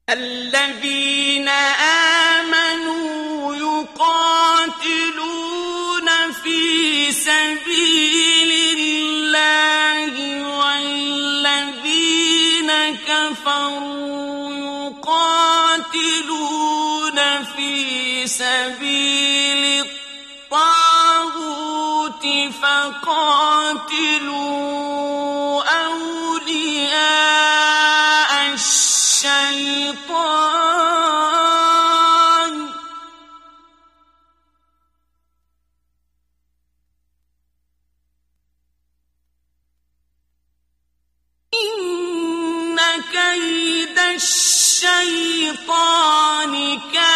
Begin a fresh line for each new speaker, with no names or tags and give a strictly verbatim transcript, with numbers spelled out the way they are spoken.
الذين آمنوا يقاتلون في سبيل الله والذين كفروا يقاتلون في سبيل الطاغوت فقاتلوا أولياء الشيطان إن كيد الشيطان كان